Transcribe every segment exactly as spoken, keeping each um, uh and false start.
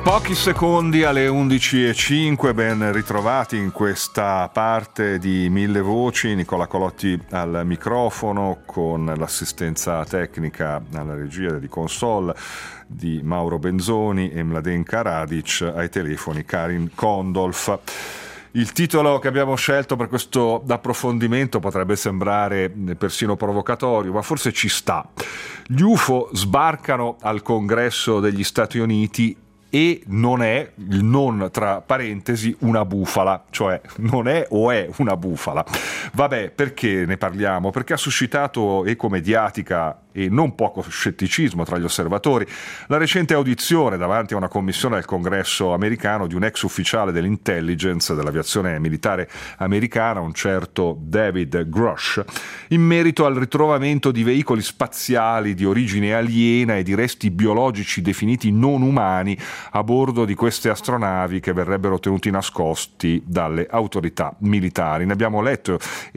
Pochi secondi alle undici e cinque, ben ritrovati in questa parte di Mille Voci. Nicola Colotti al microfono con l'assistenza tecnica alla regia di console di Mauro Benzoni e Mladenka Radic, ai telefoni Karin Kondolf. Il titolo che abbiamo scelto per questo approfondimento potrebbe sembrare persino provocatorio, ma forse ci sta. Gli U F O sbarcano al Congresso degli Stati Uniti e non è, il non tra parentesi, una bufala, cioè non è o è una bufala. Vabbè, perché ne parliamo? Perché ha suscitato eco mediatica e non poco scetticismo tra gli osservatori la recente audizione davanti a una commissione del Congresso americano di un ex ufficiale dell'intelligence dell'aviazione militare americana, un certo David Grush, in merito al ritrovamento di veicoli spaziali di origine aliena e di resti biologici definiti non umani a bordo di queste astronavi che verrebbero tenuti nascosti dalle autorità militari. Ne abbiamo letto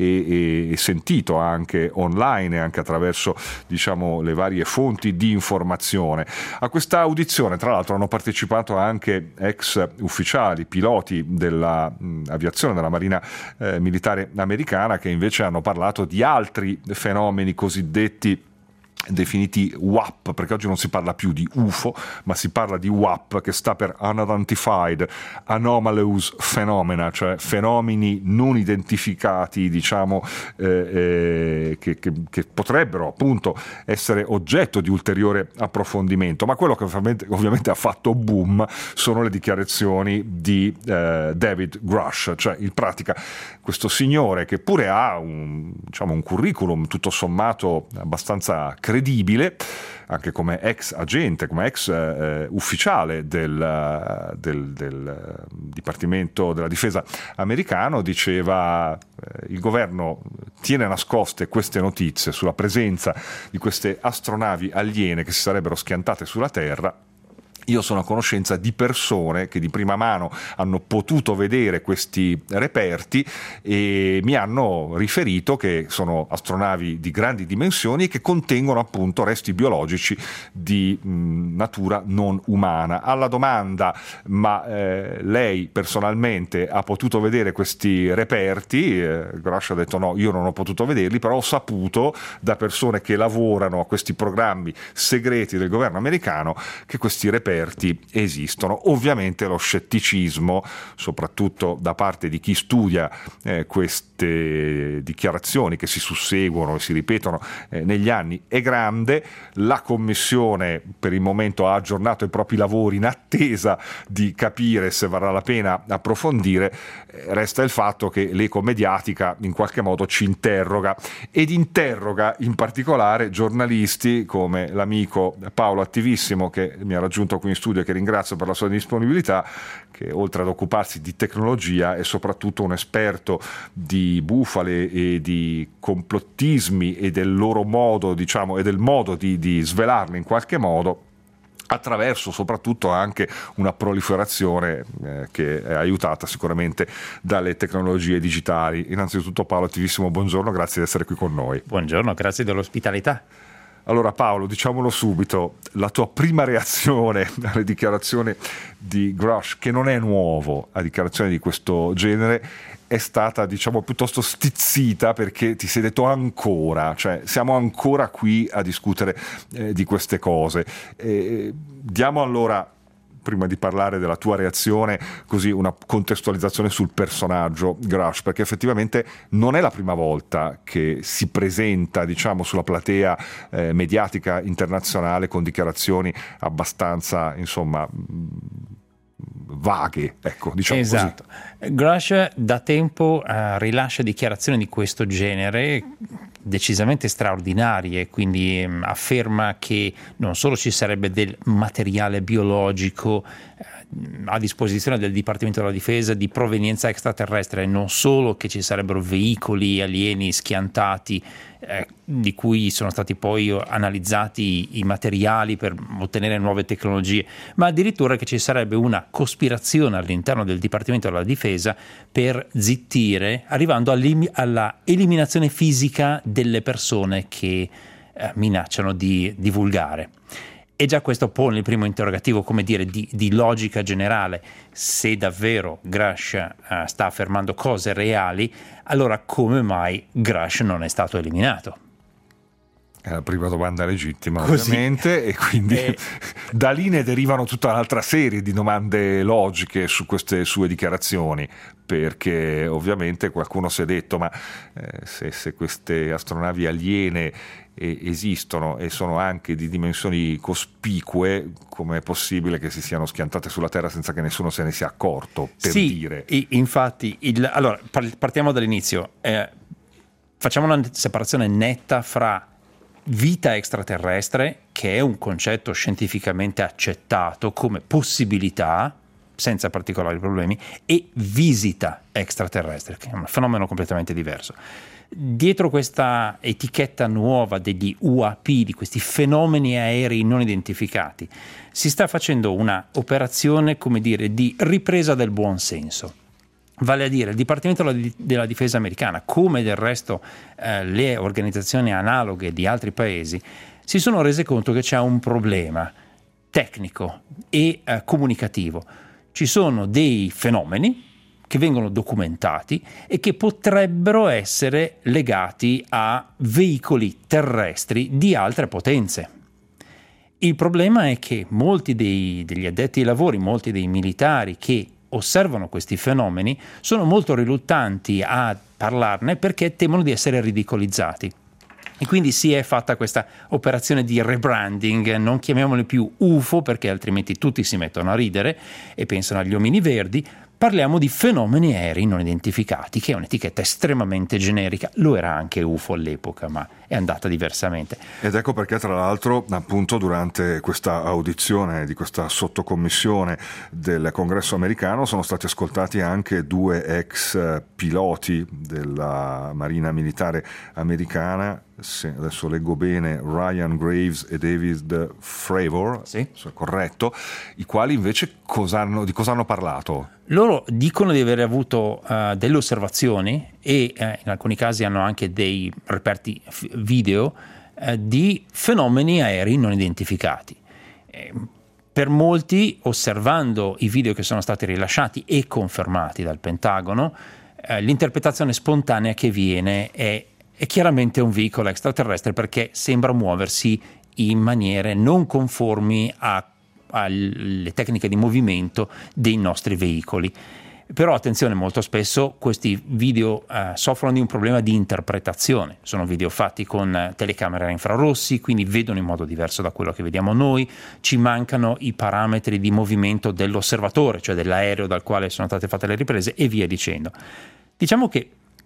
e, e, e sentito anche online e anche attraverso, diciamo, le varie fonti di informazione. A questa audizione, tra l'altro, hanno partecipato anche ex ufficiali, piloti dell'aviazione della Marina eh, Militare Americana, che invece hanno parlato di altri fenomeni cosiddetti definiti W A P, perché oggi non si parla più di U F O, ma si parla di W A P, che sta per Unidentified Anomalous Phenomena, cioè fenomeni non identificati, diciamo, eh, eh, che, che, che potrebbero appunto essere oggetto di ulteriore approfondimento. Ma quello che ovviamente, ovviamente ha fatto boom sono le dichiarazioni di eh, David Grush, cioè in pratica questo signore che pure ha un, diciamo, un curriculum tutto sommato abbastanza credibile, anche come ex agente, come ex eh, ufficiale del, del, del Dipartimento della Difesa americano, diceva eh, il governo tiene nascoste queste notizie sulla presenza di queste astronavi aliene che si sarebbero schiantate sulla Terra. Io sono a conoscenza di persone che di prima mano hanno potuto vedere questi reperti e mi hanno riferito che sono astronavi di grandi dimensioni e che contengono appunto resti biologici di mh, natura non umana. Alla domanda ma eh, lei personalmente ha potuto vedere questi reperti, eh, Grush ha detto no, io non ho potuto vederli, però ho saputo da persone che lavorano a questi programmi segreti del governo americano che questi reperti esistono. Ovviamente lo scetticismo, soprattutto da parte di chi studia eh, queste dichiarazioni che si susseguono e si ripetono eh, negli anni, è grande. La Commissione per il momento ha aggiornato i propri lavori in attesa di capire se varrà la pena approfondire. Resta il fatto che l'eco mediatica in qualche modo ci interroga ed interroga in particolare giornalisti come l'amico Paolo Attivissimo, che mi ha raggiunto qui in studio e che ringrazio per la sua disponibilità, che oltre ad occuparsi di tecnologia è soprattutto un esperto di bufale e di complottismi e del loro modo, diciamo, e del modo di, di svelarli in qualche modo, attraverso soprattutto anche una proliferazione eh, che è aiutata sicuramente dalle tecnologie digitali. Innanzitutto Paolo Attivissimo, buongiorno, grazie di essere qui con noi. Buongiorno, grazie dell'ospitalità. Allora Paolo, diciamolo subito, la tua prima reazione alle dichiarazioni di Grush, che non è nuovo a dichiarazioni di questo genere, è stata, diciamo, piuttosto stizzita, perché ti sei detto ancora, cioè siamo ancora qui a discutere eh, di queste cose. Eh, diamo allora, prima di parlare della tua reazione, così una contestualizzazione sul personaggio Grush, perché effettivamente non è la prima volta che si presenta, diciamo, sulla platea eh, mediatica internazionale con dichiarazioni abbastanza, insomma, vaghe, ecco, diciamo esatto. Così. Grush da tempo uh, rilascia dichiarazioni di questo genere decisamente straordinarie, quindi um, afferma che non solo ci sarebbe del materiale biologico uh, a disposizione del Dipartimento della Difesa di provenienza extraterrestre, non solo che ci sarebbero veicoli alieni schiantati eh, di cui sono stati poi analizzati i materiali per ottenere nuove tecnologie, ma addirittura che ci sarebbe una cospirazione all'interno del Dipartimento della Difesa per zittire, arrivando alla eliminazione fisica delle persone che eh, minacciano di divulgare. E già questo pone il primo interrogativo, come dire, di, di logica generale. Se davvero Grush uh, sta affermando cose reali, allora come mai Grush non è stato eliminato? È la prima domanda legittima, Così. Ovviamente, e quindi Eh. da lì ne derivano tutta un'altra serie di domande logiche su queste sue dichiarazioni, perché ovviamente qualcuno si è detto ma eh, se, se queste astronavi aliene eh, esistono e sono anche di dimensioni cospicue, com'è possibile che si siano schiantate sulla Terra senza che nessuno se ne sia accorto, per sì, dire? i- infatti, il, allora partiamo dall'inizio, eh, facciamo una separazione netta fra vita extraterrestre, che è un concetto scientificamente accettato come possibilità, senza particolari problemi, e visita extraterrestre, che è un fenomeno completamente diverso. Dietro questa etichetta nuova degli U A P, di questi fenomeni aerei non identificati, si sta facendo una operazione, come dire, di ripresa del buon senso. Vale a dire, il Dipartimento della Difesa americana, come del resto eh, le organizzazioni analoghe di altri paesi, si sono rese conto che c'è un problema tecnico e eh, comunicativo. Ci sono dei fenomeni che vengono documentati e che potrebbero essere legati a veicoli terrestri di altre potenze. Il problema è che molti dei, degli addetti ai lavori, molti dei militari che osservano questi fenomeni sono molto riluttanti a parlarne perché temono di essere ridicolizzati. E quindi si è fatta questa operazione di rebranding, non chiamiamoli più U F O perché altrimenti tutti si mettono a ridere e pensano agli omini verdi. Parliamo di fenomeni aerei non identificati, che è un'etichetta estremamente generica. Lo era anche U F O all'epoca, ma è andata diversamente. Ed ecco perché, tra l'altro, appunto durante questa audizione di questa sottocommissione del Congresso americano sono stati ascoltati anche due ex piloti della Marina Militare americana, se adesso leggo bene, Ryan Graves e David Fravor, Sì. se è corretto, i quali invece cosa hanno, di cosa hanno parlato? Loro dicono di aver avuto uh, delle osservazioni e uh, in alcuni casi hanno anche dei reperti f- video uh, di fenomeni aerei non identificati. Eh, per molti, osservando i video che sono stati rilasciati e confermati dal Pentagono, uh, l'interpretazione spontanea che viene è, è chiaramente un veicolo extraterrestre perché sembra muoversi in maniere non conformi a alle tecniche di movimento dei nostri veicoli. Però attenzione, molto spesso questi video eh, soffrono di un problema di interpretazione. Sono video fatti con eh, telecamere a infrarossi, quindi vedono in modo diverso da quello che vediamo noi. Ci mancano i parametri di movimento dell'osservatore, cioè dell'aereo dal quale sono state fatte le riprese e via dicendo. Diciamo che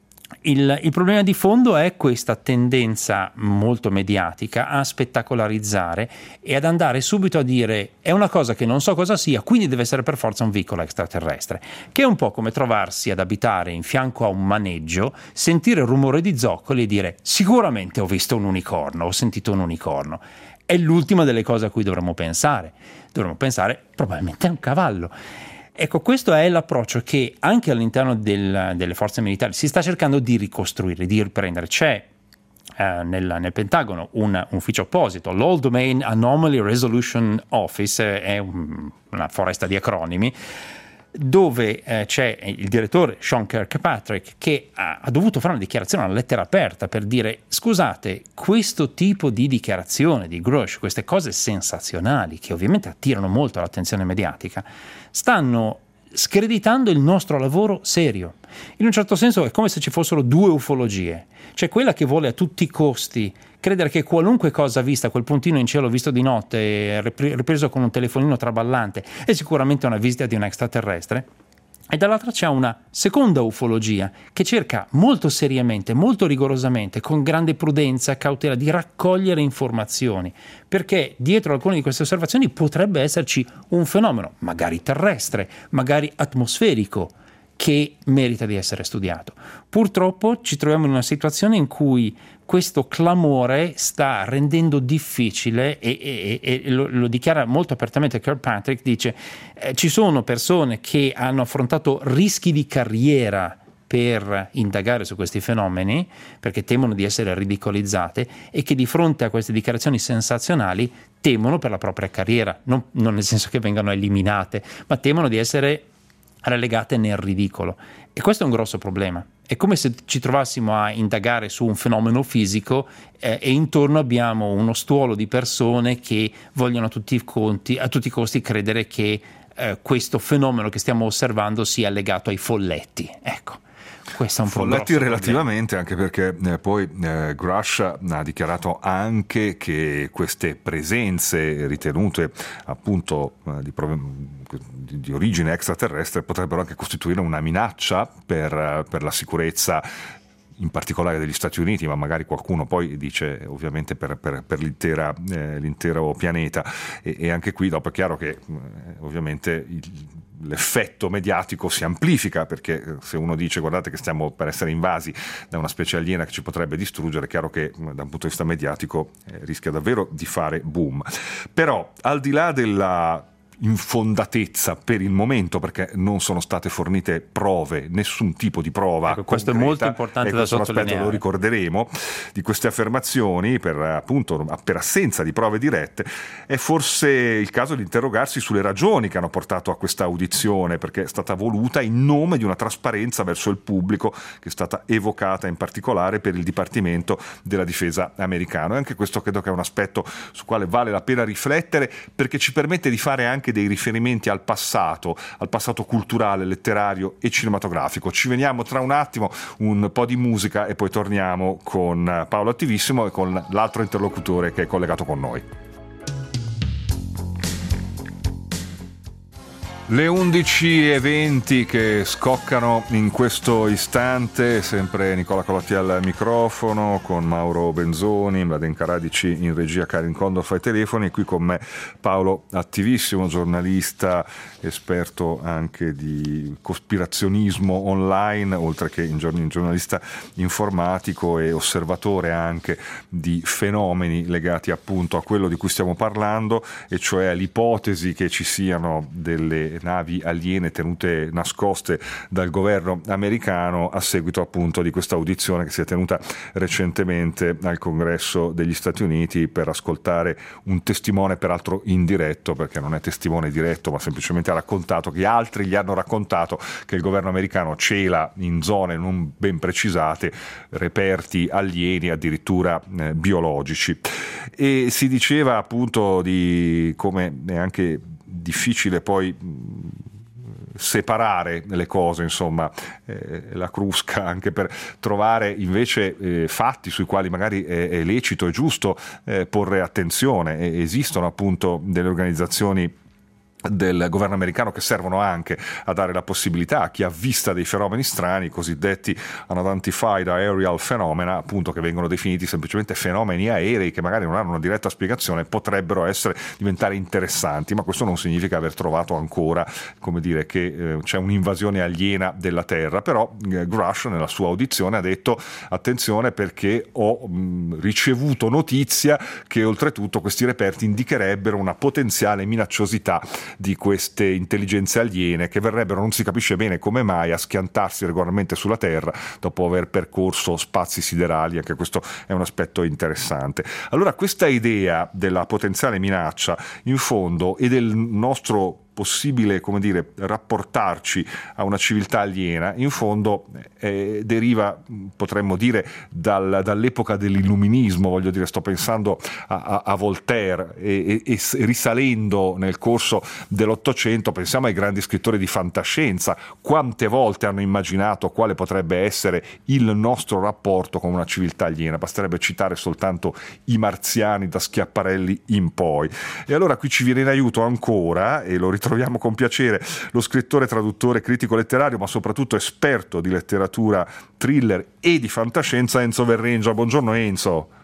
Il, il problema di fondo è questa tendenza molto mediatica a spettacolarizzare e ad andare subito a dire è una cosa che non so cosa sia, quindi deve essere per forza un veicolo extraterrestre, che è un po' come trovarsi ad abitare in fianco a un maneggio, sentire il rumore di zoccoli e dire sicuramente ho visto un unicorno, ho sentito un unicorno. È l'ultima delle cose a cui dovremmo pensare. Dovremmo pensare probabilmente a un cavallo. Ecco, questo è l'approccio che anche all'interno del, delle forze militari si sta cercando di ricostruire, di riprendere. C'è eh, nel, nel Pentagono un, un ufficio apposito, l'All Domain Anomaly Resolution Office, è un, una foresta di acronimi, dove eh, c'è il direttore Sean Kirkpatrick che ha, ha dovuto fare una dichiarazione, una lettera aperta per dire scusate, questo tipo di dichiarazione di Grush, queste cose sensazionali che ovviamente attirano molto l'attenzione mediatica, stanno screditando il nostro lavoro serio. In un certo senso è come se ci fossero due ufologie. C'è quella che vuole a tutti i costi credere che qualunque cosa vista, quel puntino in cielo visto di notte, ripreso con un telefonino traballante, è sicuramente una visita di un extraterrestre. E dall'altra c'è una seconda ufologia che cerca molto seriamente, molto rigorosamente, con grande prudenza e cautela di raccogliere informazioni, perché dietro alcune di queste osservazioni potrebbe esserci un fenomeno, magari terrestre, magari atmosferico, che merita di essere studiato. Purtroppo ci troviamo in una situazione in cui questo clamore sta rendendo difficile e, e, e lo, lo dichiara molto apertamente Kirkpatrick, dice eh, ci sono persone che hanno affrontato rischi di carriera per indagare su questi fenomeni, perché temono di essere ridicolizzate, e che di fronte a queste dichiarazioni sensazionali temono per la propria carriera, non, non nel senso che vengano eliminate, ma temono di essere relegate nel ridicolo. E questo è un grosso problema. È come se ci trovassimo a indagare su un fenomeno fisico eh, e intorno abbiamo uno stuolo di persone che vogliono a tutti i conti, a tutti i costi credere che eh, questo fenomeno che stiamo osservando sia legato ai folletti. Ecco. Questo è un folletti relativamente, anche perché eh, poi eh, Grush ha dichiarato anche che queste presenze ritenute appunto eh, di, prov- di, di origine extraterrestre potrebbero anche costituire una minaccia per, per la sicurezza, in particolare degli Stati Uniti, ma magari qualcuno poi dice ovviamente per, per, per l'intera, eh, l'intero pianeta, e, e anche qui dopo è chiaro che eh, ovviamente il, l'effetto mediatico si amplifica, perché se uno dice guardate che stiamo per essere invasi da una specie aliena che ci potrebbe distruggere, è chiaro che da un punto di vista mediatico eh, rischia davvero di fare boom. Però al di là della infondatezza per il momento, perché non sono state fornite prove, nessun tipo di prova ecco, questo concreta, è molto importante da sottolineare. Aspetto lo ricorderemo di queste affermazioni, per appunto per assenza di prove dirette. È forse il caso di interrogarsi sulle ragioni che hanno portato a questa audizione, perché è stata voluta in nome di una trasparenza verso il pubblico che è stata evocata in particolare per il Dipartimento della Difesa americano, e anche questo credo che è un aspetto su quale vale la pena riflettere, perché ci permette di fare anche dei riferimenti al passato, al passato culturale, letterario e cinematografico. Ci veniamo tra un attimo, un po' di musica, e poi torniamo con Paolo Attivissimo e con l'altro interlocutore che è collegato con noi. Le undici e venti che scoccano in questo istante, sempre Nicola Colotti al microfono, con Mauro Benzoni, Mladen Karadici in regia, Karin Condorf ai telefoni, e qui con me Paolo Attivissimo, giornalista, esperto anche di cospirazionismo online, oltre che in giornalista informatico e osservatore anche di fenomeni legati appunto a quello di cui stiamo parlando, e cioè l'ipotesi che ci siano delle navi aliene tenute nascoste dal governo americano a seguito appunto di questa audizione che si è tenuta recentemente al Congresso degli Stati Uniti per ascoltare un testimone, peraltro indiretto, perché non è testimone diretto, ma semplicemente ha raccontato che altri gli hanno raccontato che il governo americano cela in zone non ben precisate reperti alieni, addirittura eh, biologici. E si diceva appunto di come è anche difficile poi separare le cose, insomma, eh, la crusca, anche per trovare invece eh, fatti sui quali magari è, è lecito e giusto eh, porre attenzione. E esistono appunto delle organizzazioni del governo americano che servono anche a dare la possibilità a chi ha vista dei fenomeni strani, cosiddetti unidentified aerial phenomena, appunto, che vengono definiti semplicemente fenomeni aerei che magari non hanno una diretta spiegazione, potrebbero essere diventare interessanti, ma questo non significa aver trovato ancora, come dire, che eh, c'è un'invasione aliena della Terra. Però eh, Grush nella sua audizione ha detto attenzione, perché ho mh, ricevuto notizia che oltretutto questi reperti indicherebbero una potenziale minacciosità di queste intelligenze aliene che verrebbero, non si capisce bene come mai, a schiantarsi regolarmente sulla Terra dopo aver percorso spazi siderali. Anche questo è un aspetto interessante. Allora, questa idea della potenziale minaccia, in fondo, e del nostro possibile, come dire, rapportarci a una civiltà aliena, in fondo eh, deriva, potremmo dire, dal, dall'epoca dell'illuminismo. Voglio dire, sto pensando a, a, a Voltaire, e, e, e risalendo nel corso dell'Ottocento pensiamo ai grandi scrittori di fantascienza. Quante volte hanno immaginato quale potrebbe essere il nostro rapporto con una civiltà aliena? Basterebbe citare soltanto i Marziani da Schiaparelli in poi. E allora qui ci viene in aiuto ancora, e lo ritroviamo con piacere, lo scrittore, traduttore, critico letterario, ma soprattutto esperto di letteratura thriller e di fantascienza, Enzo Verrengia. Buongiorno Enzo.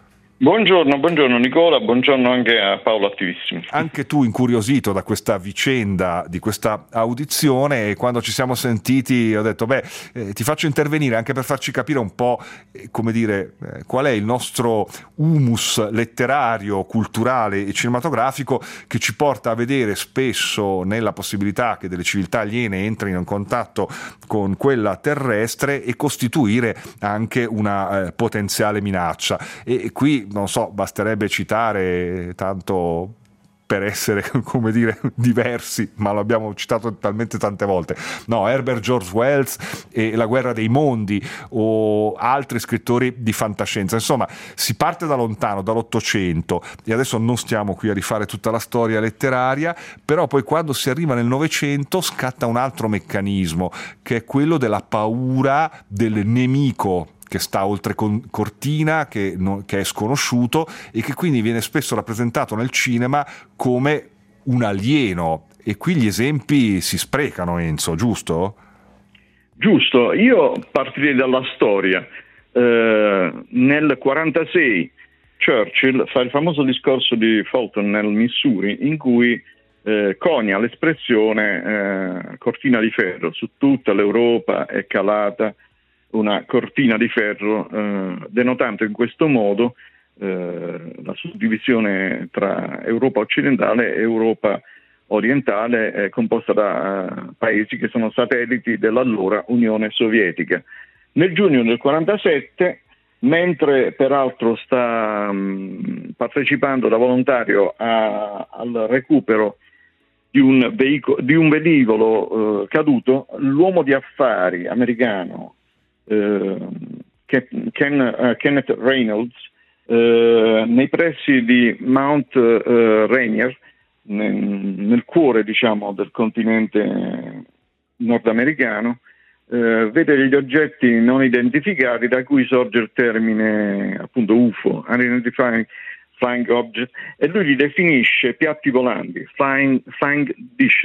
Buongiorno, buongiorno Nicola, buongiorno anche a Paolo Attivissimo. Anche tu incuriosito da questa vicenda, di questa audizione, e quando ci siamo sentiti ho detto beh eh, ti faccio intervenire anche per farci capire un po' eh, come dire eh, qual è il nostro humus letterario, culturale e cinematografico che ci porta a vedere spesso nella possibilità che delle civiltà aliene entrino in contatto con quella terrestre e costituire anche una eh, potenziale minaccia. E, e qui non so, basterebbe citare, tanto per essere, come dire, diversi, ma l'abbiamo citato talmente tante volte, no, Herbert George Wells e La guerra dei mondi o altri scrittori di fantascienza. Insomma, si parte da lontano, dall'Ottocento, e adesso non stiamo qui a rifare tutta la storia letteraria, però poi quando si arriva nel Novecento scatta un altro meccanismo, che è quello della paura del nemico che sta oltre cortina, che, no, che è sconosciuto e che quindi viene spesso rappresentato nel cinema come un alieno. E qui gli esempi si sprecano, Enzo, giusto? Giusto, io partirei dalla storia. Eh, nel quarantasei Churchill fa il famoso discorso di Fulton nel Missouri, in cui eh, conia l'espressione eh, cortina di ferro. Su tutta l'Europa è calata una cortina di ferro, eh, denotando in questo modo eh, la suddivisione tra Europa occidentale e Europa orientale, eh, composta da uh, paesi che sono satelliti dell'allora Unione Sovietica. Nel giugno del quarantasette, mentre peraltro sta um, partecipando da volontario a, al recupero di un, veico- di un velivolo uh, caduto, l'uomo di affari americano Uh, Ken, uh, Kenneth Reynolds uh, nei pressi di Mount uh, Rainier, nel, nel cuore diciamo del continente nordamericano, uh, vede degli oggetti non identificati da cui sorge il termine appunto U F O, Unidentified Flying Object, e lui li definisce piatti volanti, flying, flying dishes,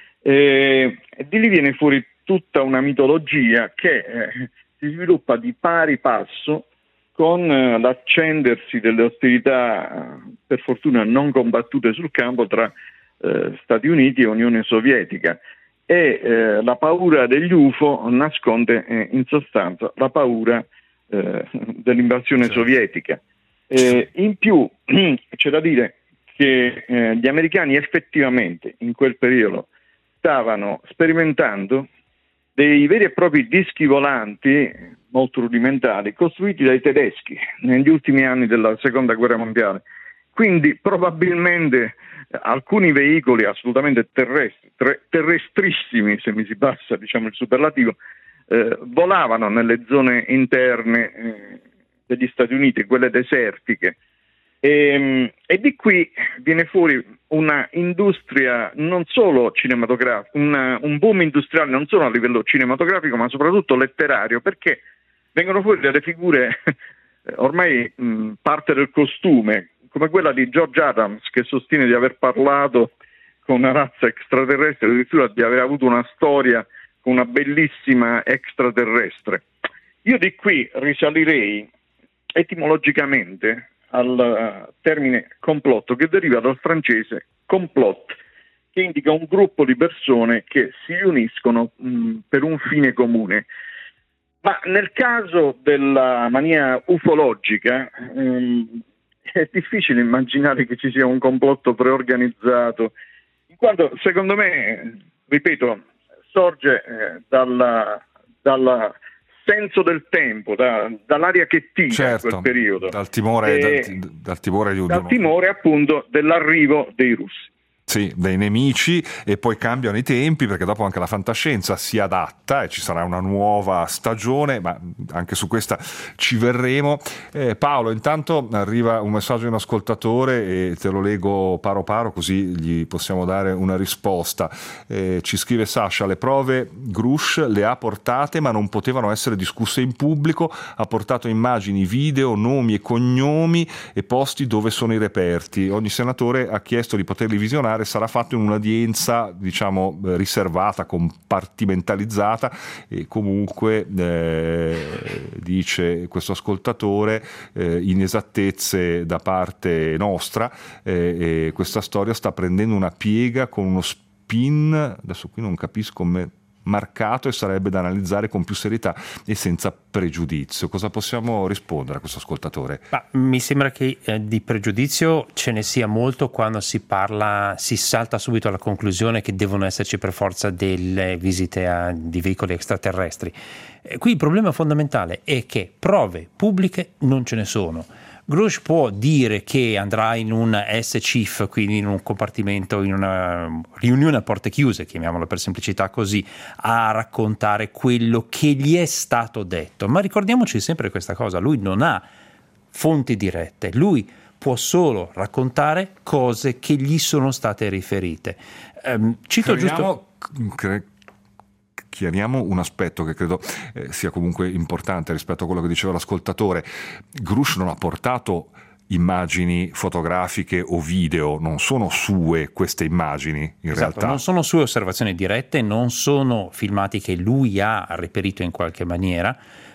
e, e di lì viene fuori tutta una mitologia che eh, si sviluppa di pari passo con eh, l'accendersi delle ostilità, per fortuna non combattute sul campo, tra eh, Stati Uniti e Unione Sovietica, e eh, la paura degli U F O nasconde eh, in sostanza la paura eh, dell'invasione sì. sovietica. Eh, in più c'è da dire che eh, gli americani effettivamente in quel periodo stavano sperimentando dei veri e propri dischi volanti molto rudimentali costruiti dai tedeschi negli ultimi anni della seconda guerra mondiale. Quindi probabilmente alcuni veicoli assolutamente terrestri, tre, terrestrissimi, se mi si passa diciamo il superlativo, eh, volavano nelle zone interne eh, degli Stati Uniti, quelle desertiche. E, e di qui viene fuori una industria non solo cinematografica, una, un boom industriale non solo a livello cinematografico ma soprattutto letterario, perché vengono fuori delle figure ormai mh, parte del costume, come quella di George Adams, che sostiene di aver parlato con una razza extraterrestre, addirittura di aver avuto una storia con una bellissima extraterrestre. Io di qui risalirei etimologicamente al termine complotto, che deriva dal francese complot, che indica un gruppo di persone che si riuniscono mh, per un fine comune. Ma nel caso della mania ufologica mh, è difficile immaginare che ci sia un complotto preorganizzato, in quanto secondo me, ripeto, sorge eh, dalla, dalla senso del tempo, da, dall'aria che tira certo, in quel periodo, dal timore, e, dal, dal timore di un dal timore appunto dell'arrivo dei russi. Sì, dei nemici, e poi cambiano i tempi perché dopo anche la fantascienza si adatta e ci sarà una nuova stagione, ma anche su questa ci verremo. Eh, Paolo, intanto arriva un messaggio di un ascoltatore e te lo leggo paro paro così gli possiamo dare una risposta. Eh, ci scrive Sasha: le prove Grush le ha portate ma non potevano essere discusse in pubblico, ha portato immagini, video, nomi e cognomi e posti dove sono i reperti. Ogni senatore ha chiesto di poterli visionare sarà fatto in un'udienza, diciamo, riservata, compartimentalizzata, e comunque eh, dice questo ascoltatore eh, inesattezze da parte nostra, eh, e questa storia sta prendendo una piega con uno spin, adesso qui non capisco come marcato, e sarebbe da analizzare con più serietà e senza pregiudizio. Cosa possiamo rispondere a questo ascoltatore? Ma mi sembra che eh, di pregiudizio ce ne sia molto quando si parla, si salta subito alla conclusione che devono esserci per forza delle visite a, di veicoli extraterrestri. Eh, qui il problema fondamentale è che prove pubbliche non ce ne sono. Grusch può dire che andrà in un S C I F, quindi in un compartimento, in una riunione a porte chiuse, chiamiamolo per semplicità così, a raccontare quello che gli è stato detto. Ma ricordiamoci sempre questa cosa, lui non ha fonti dirette, lui può solo raccontare cose che gli sono state riferite. Um, cito Crediamo, giusto... cre- Chiariamo un aspetto che credo eh, sia comunque importante rispetto a quello che diceva l'ascoltatore. Grusch non ha portato immagini fotografiche o video, non sono sue queste immagini in esatto, realtà. Non sono sue osservazioni dirette, non sono filmati che lui ha reperito in qualche maniera,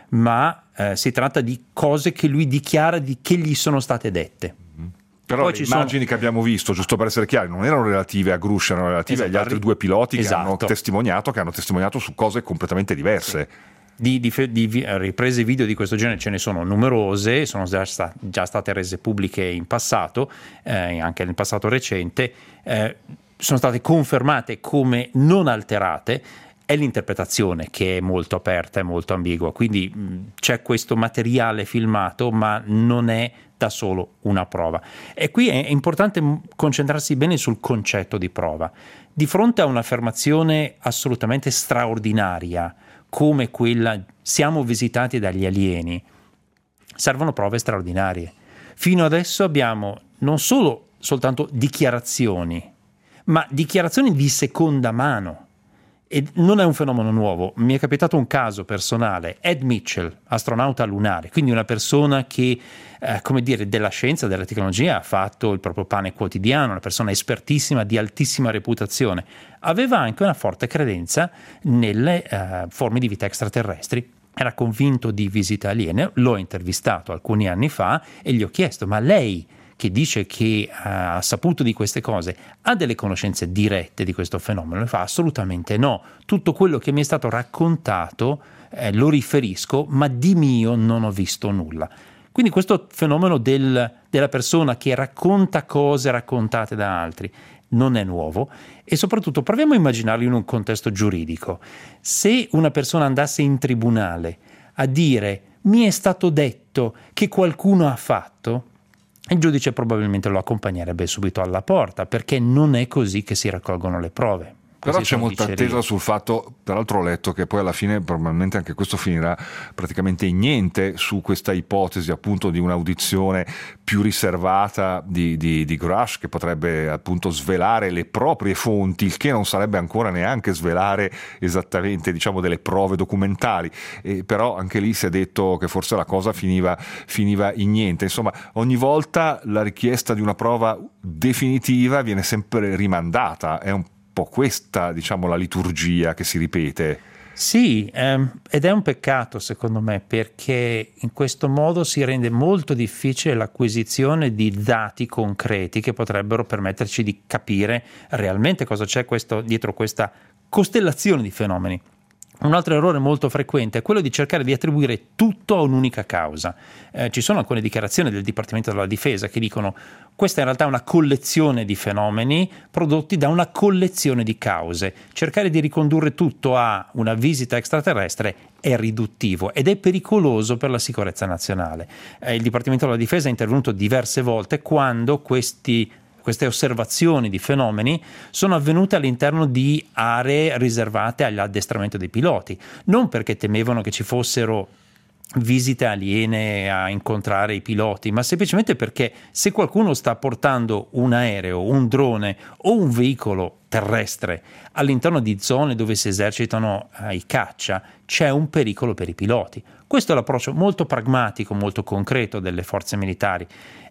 ma eh, si tratta di cose che lui dichiara di che gli sono state dette. Però poi le ci immagini sono... che abbiamo visto, giusto per essere chiari, non erano relative a Grusch, erano relative esatto, agli altri due piloti esatto. che hanno testimoniato, che hanno testimoniato su cose completamente diverse. Sì. Di, di, di riprese video di questo genere ce ne sono numerose, sono già, sta, già state rese pubbliche in passato, eh, anche nel passato recente, eh, sono state confermate come non alterate. È l'interpretazione che è molto aperta e molto ambigua, quindi mh, c'è questo materiale filmato, ma non è da solo una prova. E qui è importante concentrarsi bene sul concetto di prova. Di fronte a un'affermazione assolutamente straordinaria come quella siamo visitati dagli alieni, servono prove straordinarie. Fino adesso abbiamo non solo soltanto dichiarazioni, ma dichiarazioni di seconda mano. E non è un fenomeno nuovo. Mi è capitato un caso personale. Ed Mitchell, astronauta lunare, quindi una persona che, eh, come dire, della scienza, della tecnologia ha fatto il proprio pane quotidiano, una persona espertissima, di altissima reputazione. Aveva anche una forte credenza nelle eh, forme di vita extraterrestri. Era convinto di visite aliene. L'ho intervistato alcuni anni fa e gli ho chiesto: ma lei, che dice che ha saputo di queste cose, ha delle conoscenze dirette di questo fenomeno? E fa: assolutamente no, tutto quello che mi è stato raccontato eh, lo riferisco, ma di mio non ho visto nulla. Quindi questo fenomeno del, della persona che racconta cose raccontate da altri non è nuovo, e soprattutto proviamo a immaginarlo in un contesto giuridico. Se una persona andasse in tribunale a dire mi è stato detto che qualcuno ha fatto, il giudice probabilmente lo accompagnerebbe subito alla porta, perché non è così che si raccolgono le prove. Però Questi c'è molta dicerie. attesa sul fatto, peraltro ho letto che poi alla fine probabilmente anche questo finirà praticamente in niente, su questa ipotesi appunto di un'audizione più riservata di, di, di Grusch, che potrebbe appunto svelare le proprie fonti, il che non sarebbe ancora neanche svelare esattamente, diciamo, delle prove documentali, e però anche lì si è detto che forse la cosa finiva, finiva in niente. Insomma, ogni volta la richiesta di una prova definitiva viene sempre rimandata, è un po' questa, diciamo, la liturgia che si ripete. Sì, ehm, ed è un peccato secondo me, perché in questo modo si rende molto difficile l'acquisizione di dati concreti che potrebbero permetterci di capire realmente cosa c'è questo, dietro questa costellazione di fenomeni. Un altro errore molto frequente è quello di cercare di attribuire tutto a un'unica causa. Eh, ci sono alcune dichiarazioni del Dipartimento della Difesa che dicono: questa in realtà è una collezione di fenomeni prodotti da una collezione di cause. Cercare di ricondurre tutto a una visita extraterrestre è riduttivo ed è pericoloso per la sicurezza nazionale. Eh, il Dipartimento della Difesa è intervenuto diverse volte quando questi Queste osservazioni di fenomeni sono avvenute all'interno di aree riservate all'addestramento dei piloti, non perché temevano che ci fossero visite aliene a incontrare i piloti, ma semplicemente perché se qualcuno sta portando un aereo, un drone o un veicolo terrestre all'interno di zone dove si esercitano eh, i caccia, c'è un pericolo per i piloti. Questo è l'approccio molto pragmatico, molto concreto delle forze militari.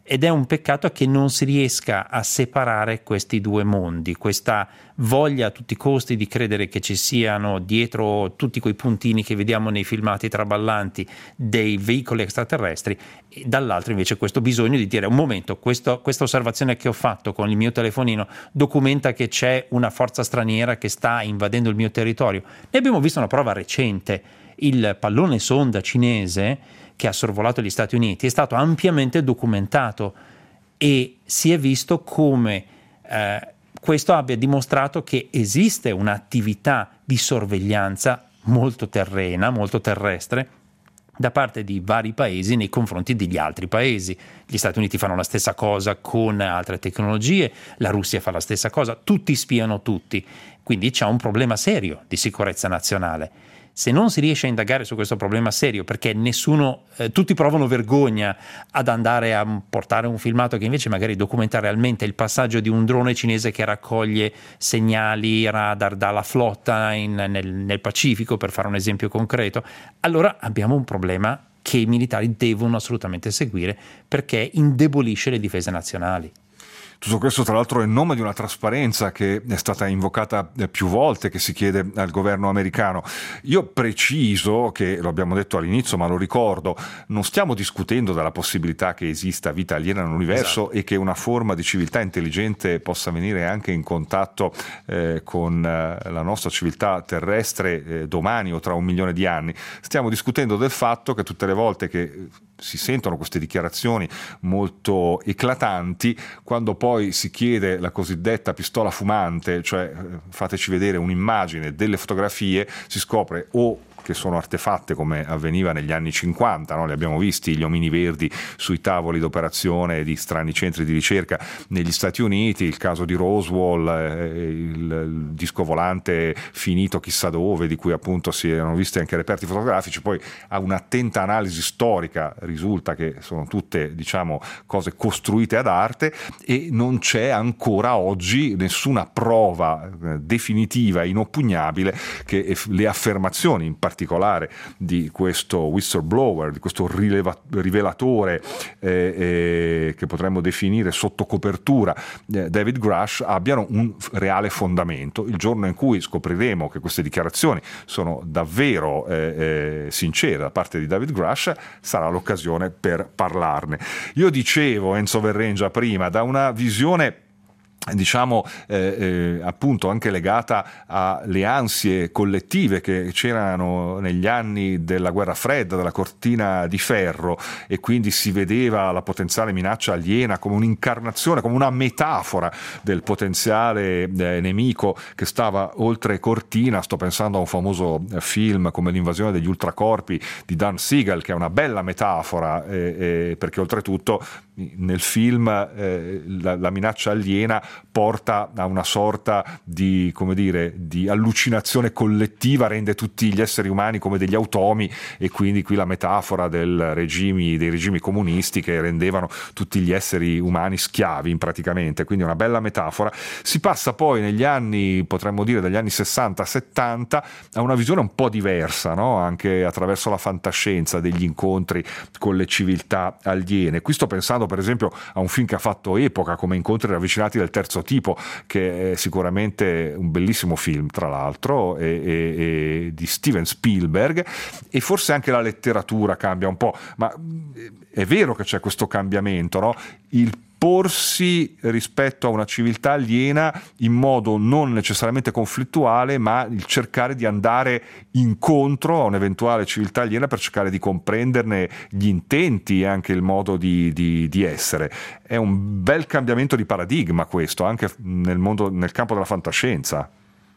ed è un peccato che non si riesca a separare questi due mondi, questa voglia a tutti i costi di credere che ci siano dietro tutti quei puntini che vediamo nei filmati traballanti dei veicoli extraterrestri, e dall'altro invece questo bisogno di dire un momento, questo, questa osservazione che ho fatto con il mio telefonino documenta che c'è una forza straniera che sta invadendo il mio territorio. Ne abbiamo visto una prova recente, il pallone sonda cinese che ha sorvolato gli Stati Uniti è stato ampiamente documentato e si è visto come eh, questo abbia dimostrato che esiste un'attività di sorveglianza molto terrena, molto terrestre, da parte di vari paesi nei confronti degli altri paesi. Gli Stati Uniti fanno la stessa cosa con altre tecnologie, la Russia fa la stessa cosa, tutti spiano tutti, quindi c'è un problema serio di sicurezza nazionale. Se non si riesce a indagare su questo problema serio, perché nessuno, eh, tutti provano vergogna ad andare a portare un filmato che invece magari documenta realmente il passaggio di un drone cinese che raccoglie segnali radar dalla flotta in, nel, nel Pacifico, per fare un esempio concreto, allora abbiamo un problema che i militari devono assolutamente seguire, perché indebolisce le difese nazionali. Tutto questo tra l'altro in nome di una trasparenza che è stata invocata più volte, che si chiede al governo americano. Io preciso che, lo abbiamo detto all'inizio ma lo ricordo, non stiamo discutendo della possibilità che esista vita aliena nell'universo, esatto, e che una forma di civiltà intelligente possa venire anche in contatto eh, con eh, la nostra civiltà terrestre eh, domani o tra un milione di anni. Stiamo discutendo del fatto che tutte le volte che si sentono queste dichiarazioni molto eclatanti, quando poi si chiede la cosiddetta pistola fumante, cioè fateci vedere un'immagine, delle fotografie, si scopre o che sono artefatte come avveniva negli anni cinquanta, no? Li abbiamo visti gli omini verdi sui tavoli d'operazione di strani centri di ricerca negli Stati Uniti, il caso di Roswell, eh, il, il disco volante finito chissà dove, di cui appunto si erano visti anche reperti fotografici. Poi a un'attenta analisi storica risulta che sono tutte, diciamo, cose costruite ad arte, e non c'è ancora oggi nessuna prova eh, definitiva e inoppugnabile che le affermazioni in particolare di questo whistleblower, di questo rileva- rivelatore eh, eh, che potremmo definire sotto copertura eh, David Grush, abbiano un reale fondamento. Il giorno in cui scopriremo che queste dichiarazioni sono davvero eh, eh, sincere da parte di David Grush, sarà l'occasione per parlarne. Io dicevo, Enzo Verrengia prima, da una visione diciamo eh, eh, appunto anche legata alle ansie collettive che c'erano negli anni della guerra fredda, della cortina di ferro, e quindi si vedeva la potenziale minaccia aliena come un'incarnazione, come una metafora del potenziale eh, nemico che stava oltre cortina. Sto pensando a un famoso film come L'invasione degli ultracorpi di Dan Siegel, che è una bella metafora eh, eh, perché oltretutto nel film eh, la, la minaccia aliena porta a una sorta di, come dire, di allucinazione collettiva, rende tutti gli esseri umani come degli automi, e quindi qui la metafora del regimi, dei regimi comunisti che rendevano tutti gli esseri umani schiavi praticamente, quindi una bella metafora. Si passa poi negli anni, potremmo dire dagli anni sessanta settanta, a una visione un po' diversa, no? Anche attraverso la fantascienza degli incontri con le civiltà aliene. Qui sto pensando per esempio a un film che ha fatto epoca come Incontri ravvicinati del terzo tipo, che è sicuramente un bellissimo film tra l'altro, e, e, e di Steven Spielberg, e forse anche la letteratura cambia un po', ma è vero che c'è questo cambiamento, no? Il porsi rispetto a una civiltà aliena in modo non necessariamente conflittuale, ma il cercare di andare incontro a un'eventuale civiltà aliena per cercare di comprenderne gli intenti e anche il modo di, di, di essere. È un bel cambiamento di paradigma questo, anche nel mondo, nel campo della fantascienza.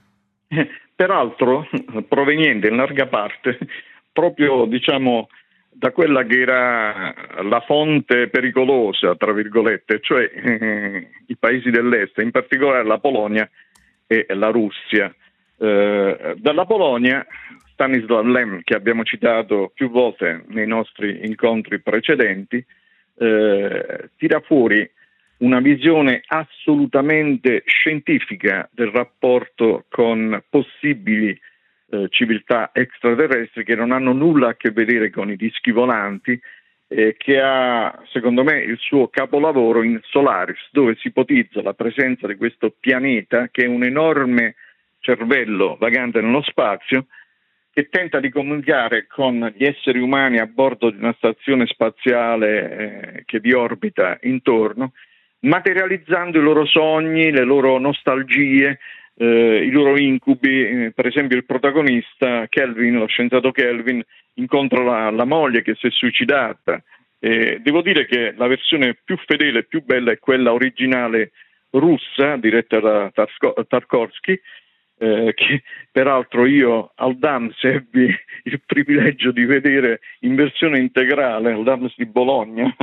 Peraltro proveniente in larga parte proprio, diciamo, da quella che era la fonte pericolosa, tra virgolette, cioè eh, i paesi dell'est, in particolare la Polonia e la Russia. Eh, dalla Polonia, Stanislaw Lem, che abbiamo citato più volte nei nostri incontri precedenti, eh, tira fuori una visione assolutamente scientifica del rapporto con possibili civiltà extraterrestri che non hanno nulla a che vedere con i dischi volanti eh, che ha, secondo me, il suo capolavoro in Solaris, dove si ipotizza la presenza di questo pianeta che è un enorme cervello vagante nello spazio, che tenta di comunicare con gli esseri umani a bordo di una stazione spaziale eh, che vi orbita intorno, materializzando i loro sogni, le loro nostalgie, eh, i loro incubi. Eh, per esempio il protagonista, Kelvin, lo scienziato Kelvin, incontra la, la moglie che si è suicidata. Eh, devo dire che la versione più fedele e più bella è quella originale russa, diretta da Tarsko- Tarkovsky, Eh, che peraltro io al Dams ebbi il privilegio di vedere in versione integrale, al Dams di Bologna,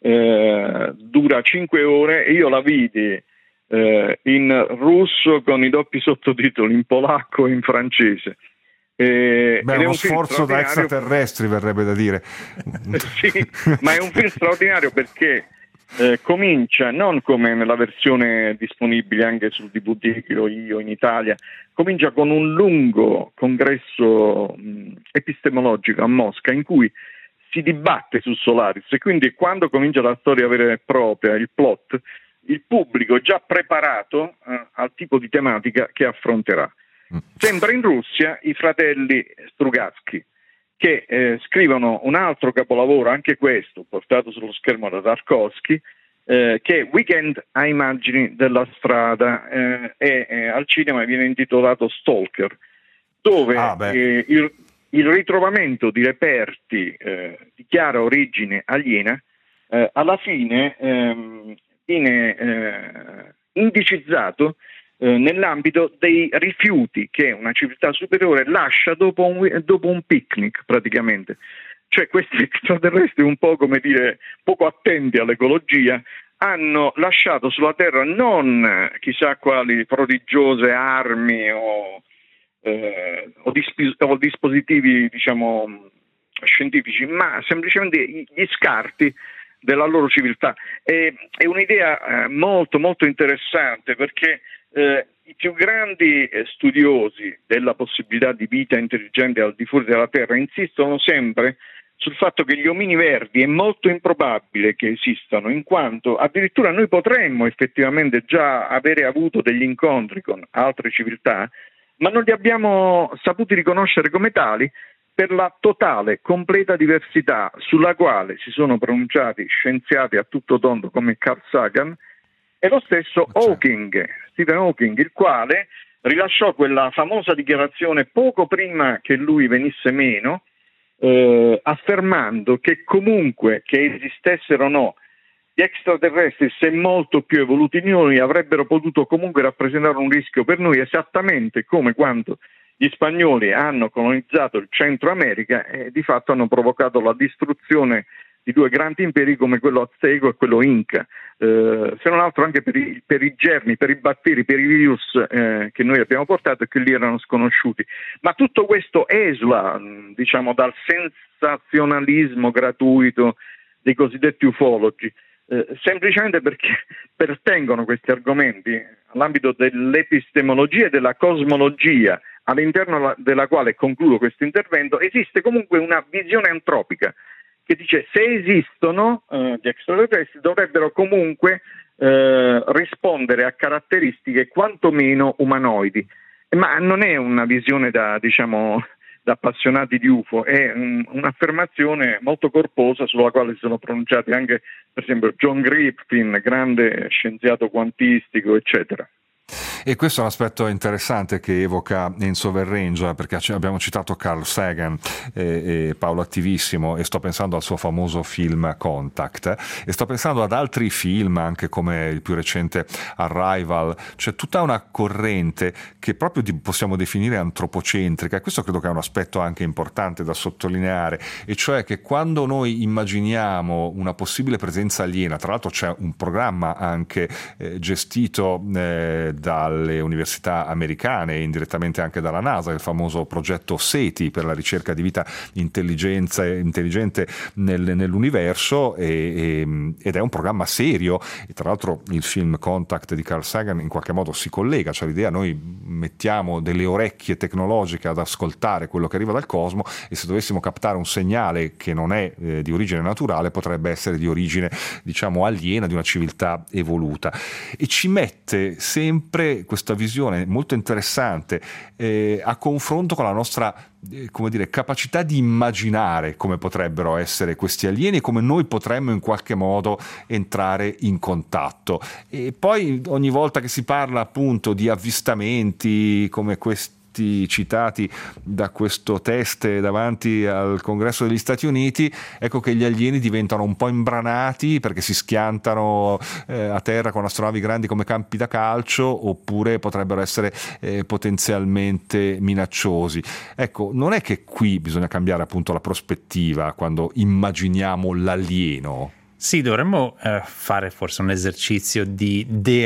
eh, dura cinque ore e io la vidi eh, in russo con i doppi sottotitoli, in polacco e in francese. Eh, Beh, uno sforzo da extraterrestri, verrebbe da dire. Sì, ma è un film straordinario perché Eh, comincia non come nella versione disponibile anche sul D V D che ho io in Italia, comincia con un lungo congresso mh, epistemologico a Mosca in cui si dibatte su Solaris, e quindi quando comincia la storia vera e propria, il plot, il pubblico è già preparato eh, al tipo di tematica che affronterà. Sempre in Russia i fratelli Strugatsky, che eh, scrivono un altro capolavoro, anche questo portato sullo schermo da Tarkovsky, eh, che è Weekend a immagini della strada, eh, e eh, al cinema viene intitolato Stalker, dove ah, eh, il, il ritrovamento di reperti eh, di chiara origine aliena eh, alla fine ehm, viene eh, indicizzato Eh, nell'ambito dei rifiuti che una civiltà superiore lascia dopo un, dopo un picnic, praticamente. Cioè questi extraterrestri, un po' come dire, poco attenti all'ecologia, hanno lasciato sulla Terra non chissà quali prodigiose armi o, eh, o, disp- o dispositivi, diciamo, scientifici, ma semplicemente gli scarti della loro civiltà. E, è un'idea eh, molto molto interessante, perché Eh, i più grandi eh, studiosi della possibilità di vita intelligente al di fuori della Terra insistono sempre sul fatto che gli omini verdi è molto improbabile che esistano, in quanto addirittura noi potremmo effettivamente già avere avuto degli incontri con altre civiltà, ma non li abbiamo saputi riconoscere come tali per la totale, completa diversità sulla quale si sono pronunciati scienziati a tutto tondo come Carl Sagan e lo stesso Hawking, Stephen Hawking, il quale rilasciò quella famosa dichiarazione poco prima che lui venisse meno, eh, affermando che comunque che esistessero o no gli extraterrestri, se molto più evoluti di noi, avrebbero potuto comunque rappresentare un rischio per noi, esattamente come quando gli spagnoli hanno colonizzato il Centro America e di fatto hanno provocato la distruzione di due grandi imperi come quello azteco e quello inca, eh, se non altro anche per i, per i germi, per i batteri, per i virus eh, che noi abbiamo portato e che lì erano sconosciuti. Ma tutto questo esula, diciamo, dal sensazionalismo gratuito dei cosiddetti ufologi, eh, semplicemente perché pertengono questi argomenti all'ambito dell'epistemologia e della cosmologia, all'interno della quale, concludo questo intervento, esiste comunque una visione antropica che dice se esistono eh, gli extraterrestri dovrebbero comunque eh, rispondere a caratteristiche quantomeno umanoidi, ma non è una visione da, diciamo, da appassionati di U F O, è un, un'affermazione molto corposa sulla quale si sono pronunciati anche per esempio John Griffin, grande scienziato quantistico, eccetera. E questo è un aspetto interessante che evoca Enzo Verrengia, perché abbiamo citato Carl Sagan e, e Paolo Attivissimo, e sto pensando al suo famoso film Contact, e sto pensando ad altri film anche come il più recente Arrival. C'è tutta una corrente che proprio possiamo definire antropocentrica, e questo credo che è un aspetto anche importante da sottolineare, e cioè che quando noi immaginiamo una possibile presenza aliena, tra l'altro c'è un programma anche eh, gestito eh, dal dalle università americane e indirettamente anche dalla NASA, il famoso progetto SETI per la ricerca di vita intelligente nel, nell'universo, e, e, ed è un programma serio. E tra l'altro il film Contact di Carl Sagan in qualche modo si collega, cioè l'idea: noi mettiamo delle orecchie tecnologiche ad ascoltare quello che arriva dal cosmo, e se dovessimo captare un segnale che non è eh, di origine naturale, potrebbe essere di origine, diciamo, aliena, di una civiltà evoluta. E ci mette sempre questa visione molto interessante eh, a confronto con la nostra eh, come dire, capacità di immaginare come potrebbero essere questi alieni e come noi potremmo in qualche modo entrare in contatto. E poi ogni volta che si parla appunto di avvistamenti come questi citati da questo test davanti al Congresso degli Stati Uniti, ecco che gli alieni diventano un po' imbranati perché si schiantano eh, a terra con astronavi grandi come campi da calcio, oppure potrebbero essere eh, potenzialmente minacciosi. Ecco, non è che qui bisogna cambiare appunto la prospettiva quando immaginiamo l'alieno? Sì, dovremmo eh, fare forse un esercizio di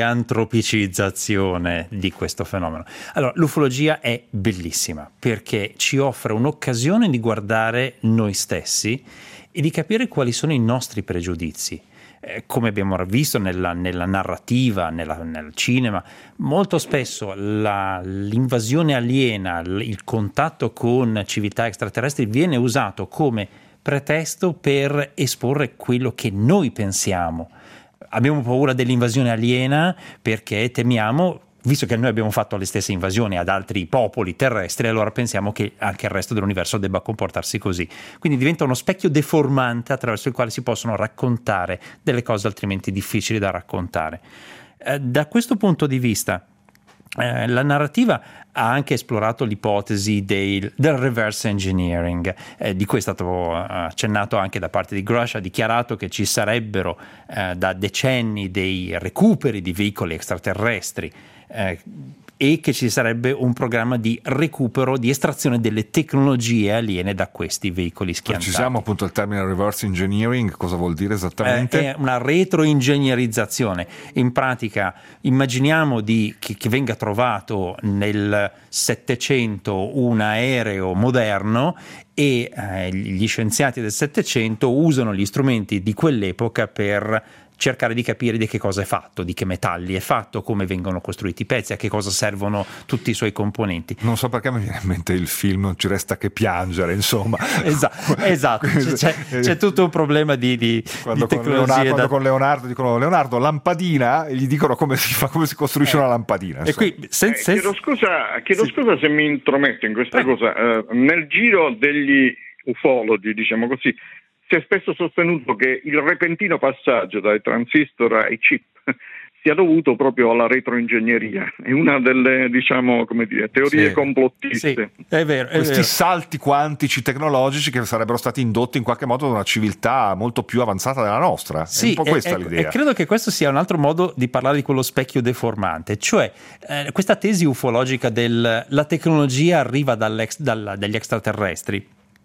deantropicizzazione di questo fenomeno. Allora, l'ufologia è bellissima perché ci offre un'occasione di guardare noi stessi e di capire quali sono i nostri pregiudizi. Eh, come abbiamo visto nella, nella narrativa, nella, nel cinema, molto spesso la, l'invasione aliena, il contatto con civiltà extraterrestri viene usato come pretesto per esporre quello che noi pensiamo. Abbiamo paura dell'invasione aliena perché temiamo, visto che noi abbiamo fatto le stesse invasioni ad altri popoli terrestri, allora pensiamo che anche il resto dell'universo debba comportarsi così. Quindi diventa uno specchio deformante attraverso il quale si possono raccontare delle cose altrimenti difficili da raccontare. Eh, da questo punto di vista, Eh, la narrativa ha anche esplorato l'ipotesi del, del reverse engineering, eh, di cui è stato accennato anche da parte di Grush. Ha dichiarato che ci sarebbero eh, da decenni dei recuperi di veicoli extraterrestri eh, e che ci sarebbe un programma di recupero, di estrazione delle tecnologie aliene da questi veicoli schiantati. Precisiamo appunto il termine reverse engineering, cosa vuol dire esattamente? Eh, è una retroingegnerizzazione. In pratica immaginiamo di, che, che venga trovato nel Settecento un aereo moderno e eh, gli scienziati del Settecento usano gli strumenti di quell'epoca per cercare di capire di che cosa è fatto, di che metalli è fatto, come vengono costruiti i pezzi, a che cosa servono tutti i suoi componenti. Non so perché mi viene in mente il film Non ci resta che piangere, insomma. Esatto, esatto. C'è, c'è tutto un problema di, di, quando di con Leonardo, da... quando con Leonardo dicono Leonardo lampadina, e gli dicono come si fa, come si costruisce eh. una lampadina. E qui, sen, sen... Eh, chiedo scusa, chiedo sì. scusa se mi intrometto in questa Prego. cosa. Eh, nel giro degli ufologi, diciamo così, si è spesso sostenuto che il repentino passaggio dai transistor ai chip sia dovuto proprio alla retroingegneria. È una delle, diciamo, come dire, teorie sì. complottiste. Sì, è vero, è Questi vero. salti quantici tecnologici che sarebbero stati indotti in qualche modo da una civiltà molto più avanzata della nostra. Sì, è un po' questa e, l'idea. E credo che questo sia un altro modo di parlare di quello specchio deformante, cioè eh, questa tesi ufologica del la tecnologia arriva dall'ex, dalla, dagli extraterrestri.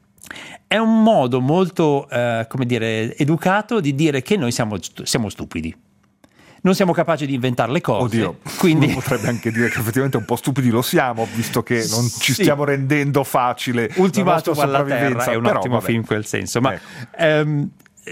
È un modo molto, eh, come dire, educato di dire che noi siamo, siamo stupidi. Non siamo capaci di inventare le cose. Oddio, quindi potrebbe anche dire che effettivamente un po' stupidi lo siamo, visto che non ci sì. stiamo rendendo facile Ultimatum la nostra alla Terra sopravvivenza. è un Però, ottimo vabbè. film in quel senso, ma ecco. ehm,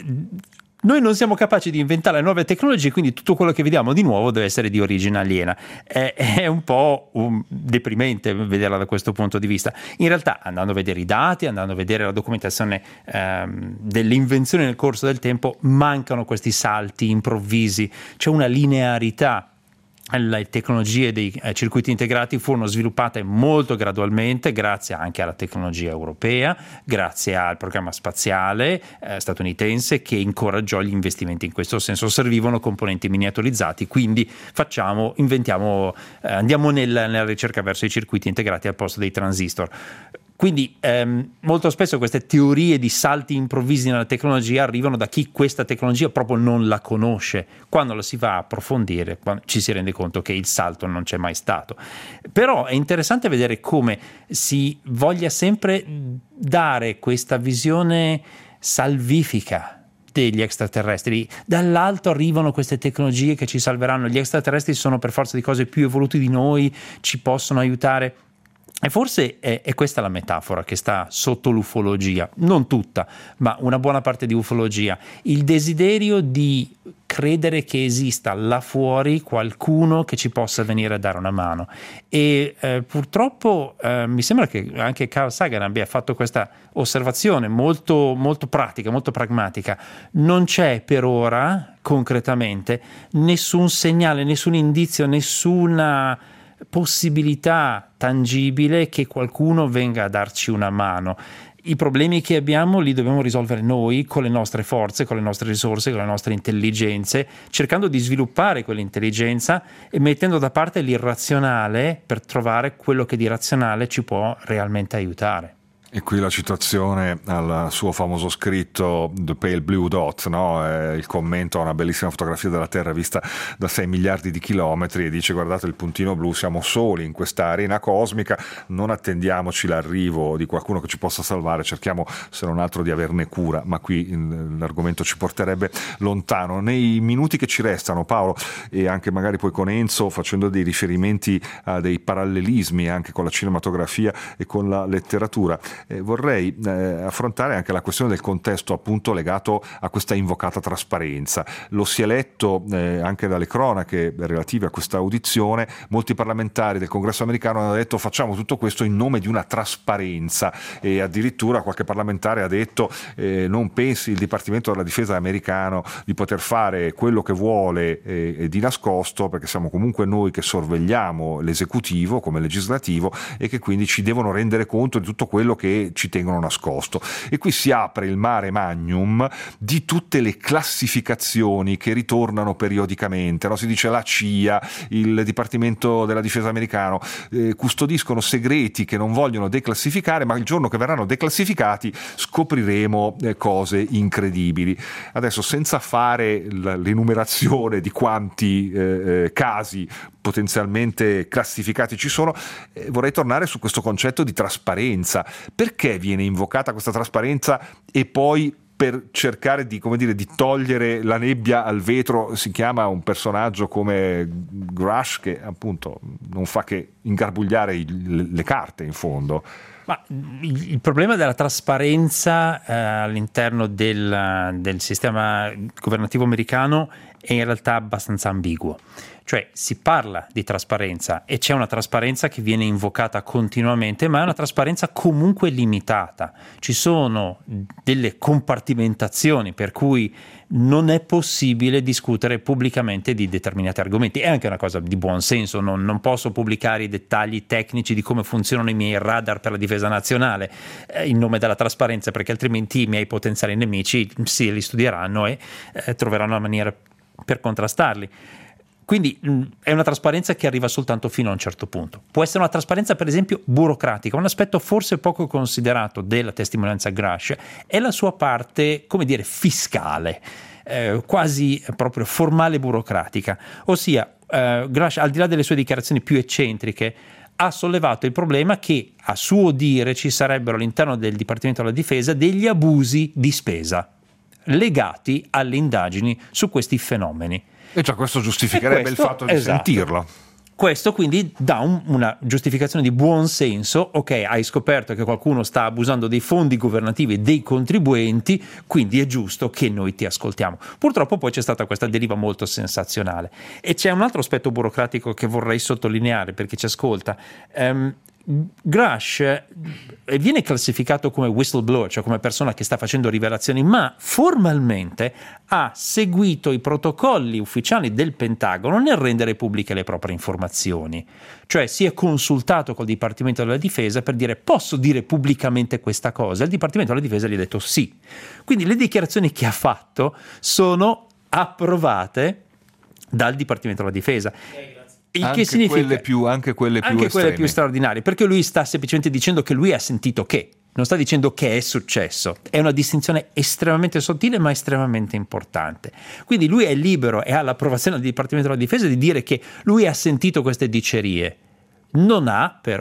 noi non siamo capaci di inventare nuove tecnologie, quindi tutto quello che vediamo di nuovo deve essere di origine aliena. È, è un po' un deprimente vederla da questo punto di vista. In realtà, andando a vedere i dati, andando a vedere la documentazione ehm, delle invenzioni nel corso del tempo, mancano questi salti improvvisi, c'è una linearità. Le tecnologie dei eh, circuiti integrati furono sviluppate molto gradualmente grazie anche alla tecnologia europea, grazie al programma spaziale eh, statunitense che incoraggiò gli investimenti in questo senso. Servivano componenti miniaturizzati, quindi facciamo, inventiamo, eh, andiamo nel, nella ricerca verso i circuiti integrati al posto dei transistor. Quindi ehm, molto spesso queste teorie di salti improvvisi nella tecnologia arrivano da chi questa tecnologia proprio non la conosce. Quando la si va a approfondire, ci si rende conto che il salto non c'è mai stato. Però è interessante vedere come si voglia sempre dare questa visione salvifica degli extraterrestri. Dall'alto arrivano queste tecnologie che ci salveranno, gli extraterrestri sono per forza di cose più evoluti di noi, ci possono aiutare. E forse è, è questa la metafora che sta sotto l'ufologia, non tutta, ma una buona parte di ufologia, il desiderio di credere che esista là fuori qualcuno che ci possa venire a dare una mano. E eh, purtroppo eh, mi sembra che anche Carl Sagan abbia fatto questa osservazione molto, molto pratica, molto pragmatica. Non c'è per ora concretamente nessun segnale, nessun indizio, nessuna possibilità tangibile che qualcuno venga a darci una mano. I problemi che abbiamo li dobbiamo risolvere noi con le nostre forze, con le nostre risorse, con le nostre intelligenze, cercando di sviluppare quell'intelligenza e mettendo da parte l'irrazionale per trovare quello che di razionale ci può realmente aiutare. E qui la citazione al suo famoso scritto The Pale Blue Dot, no? È il commento a una bellissima fotografia della Terra vista da sei miliardi di chilometri, e dice: guardate il puntino blu, siamo soli in questa arena cosmica, non attendiamoci l'arrivo di qualcuno che ci possa salvare, cerchiamo se non altro di averne cura. Ma qui l'argomento ci porterebbe lontano. Nei minuti che ci restano, Paolo, e anche magari poi con Enzo, facendo dei riferimenti a dei parallelismi anche con la cinematografia e con la letteratura, Eh, vorrei eh, affrontare anche la questione del contesto appunto legato a questa invocata trasparenza. Lo si è letto eh, anche dalle cronache relative a questa audizione, molti parlamentari del Congresso americano hanno detto: facciamo tutto questo in nome di una trasparenza, e addirittura qualche parlamentare ha detto eh, non pensi il Dipartimento della Difesa americano di poter fare quello che vuole eh, di nascosto, perché siamo comunque noi che sorvegliamo l'esecutivo come legislativo, e che quindi ci devono rendere conto di tutto quello che ci tengono nascosto. E qui si apre il mare magnum di tutte le classificazioni che ritornano periodicamente, no? Si dice la C I A, il Dipartimento della Difesa americano eh, custodiscono segreti che non vogliono declassificare, ma il giorno che verranno declassificati scopriremo eh, cose incredibili. Adesso, senza fare l'enumerazione di quanti eh, casi potenzialmente classificati ci sono, eh, vorrei tornare su questo concetto di trasparenza. Perché viene invocata questa trasparenza e poi, per cercare di, come dire, di togliere la nebbia al vetro, si chiama un personaggio come Grush, che appunto non fa che ingarbugliare il, le carte in fondo? Ma il problema della trasparenza eh, all'interno del, del sistema governativo americano è in realtà abbastanza ambiguo. Cioè, si parla di trasparenza e c'è una trasparenza che viene invocata continuamente, ma è una trasparenza comunque limitata. Ci sono delle compartimentazioni per cui non è possibile discutere pubblicamente di determinati argomenti. È anche una cosa di buon senso, non, non posso pubblicare i dettagli tecnici di come funzionano i miei radar per la difesa nazionale eh, in nome della trasparenza, perché altrimenti i miei potenziali nemici sì, li studieranno e eh, troveranno una maniera per contrastarli. Quindi mh, è una trasparenza che arriva soltanto fino a un certo punto. Può essere una trasparenza, per esempio, burocratica. Un aspetto forse poco considerato della testimonianza Grush è la sua parte, come dire, fiscale, eh, quasi proprio formale burocratica. Ossia, eh, Grush, al di là delle sue dichiarazioni più eccentriche, ha sollevato il problema che, a suo dire, ci sarebbero all'interno del Dipartimento della Difesa degli abusi di spesa legati alle indagini su questi fenomeni. E già questo giustificherebbe questo, il fatto di esatto. sentirlo. Questo quindi dà un, una giustificazione di buon senso. Ok, hai scoperto che qualcuno sta abusando dei fondi governativi e dei contribuenti, quindi è giusto che noi ti ascoltiamo. Purtroppo poi c'è stata questa deriva molto sensazionale. E c'è un altro aspetto burocratico che vorrei sottolineare per chi ci ascolta. Um, Grush viene classificato come whistleblower, cioè come persona che sta facendo rivelazioni, ma formalmente ha seguito i protocolli ufficiali del Pentagono nel rendere pubbliche le proprie informazioni. Cioè si è consultato col Dipartimento della Difesa per dire: posso dire pubblicamente questa cosa? Il Dipartimento della Difesa gli ha detto sì. Quindi le dichiarazioni che ha fatto sono approvate dal Dipartimento della Difesa. Il anche che significa quelle più, anche quelle più anche estreme. quelle più straordinarie, perché lui sta semplicemente dicendo che lui ha sentito che, non sta dicendo che è successo. È una distinzione estremamente sottile ma estremamente importante. Quindi lui è libero e ha l'approvazione del Dipartimento della Difesa di dire che lui ha sentito queste dicerie. Non ha però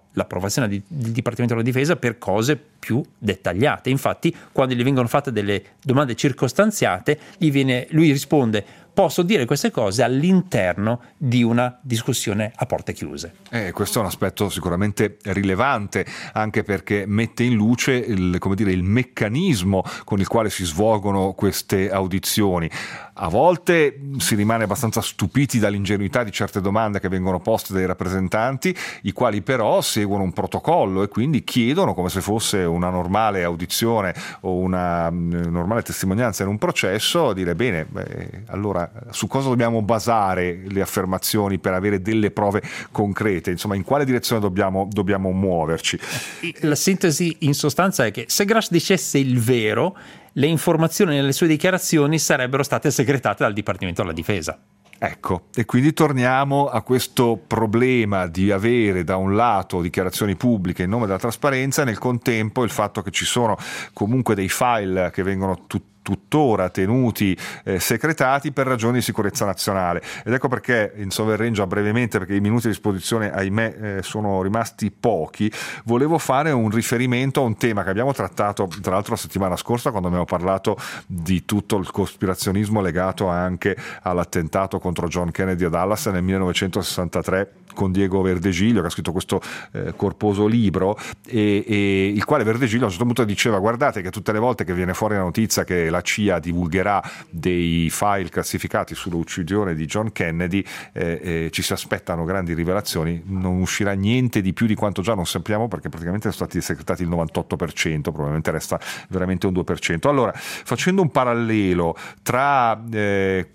l'approvazione di, del Dipartimento della Difesa per cose più dettagliate. Infatti, quando gli vengono fatte delle domande circostanziate, gli viene, lui risponde: posso dire queste cose all'interno di una discussione a porte chiuse. Eh, questo è un aspetto sicuramente rilevante, anche perché mette in luce il, come dire, il meccanismo con il quale si svolgono queste audizioni. A volte si rimane abbastanza stupiti dall'ingenuità di certe domande che vengono poste dai rappresentanti, i quali però seguono un protocollo e quindi chiedono, come se fosse una normale audizione o una normale testimonianza in un processo, dire bene, beh, allora su cosa dobbiamo basare le affermazioni per avere delle prove concrete, insomma in quale direzione dobbiamo, dobbiamo muoverci. La sintesi in sostanza è che se Grush dicesse il vero, le informazioni nelle sue dichiarazioni sarebbero state segretate dal Dipartimento della Difesa. Ecco, e quindi torniamo a questo problema di avere da un lato dichiarazioni pubbliche in nome della trasparenza e nel contempo il fatto che ci sono comunque dei file che vengono tutti tuttora tenuti eh, secretati per ragioni di sicurezza nazionale. Ed ecco perché in sovverrangio, brevemente, perché i minuti a disposizione ahimè eh, sono rimasti pochi, volevo fare un riferimento a un tema che abbiamo trattato tra l'altro la settimana scorsa, quando abbiamo parlato di tutto il cospirazionismo legato anche all'attentato contro John Kennedy a Dallas nel millenovecentosessantatré, con Diego Verdegiglio, che ha scritto questo eh, corposo libro, e, e il quale Verdegiglio a un certo punto diceva: guardate che tutte le volte che viene fuori la notizia che la C I A divulgherà dei file classificati sull'uccisione di John Kennedy, eh, eh, ci si aspettano grandi rivelazioni, non uscirà niente di più di quanto già non sappiamo, perché praticamente sono stati secretati il novantotto per cento, probabilmente resta veramente un due per cento. Allora, facendo un parallelo tra eh,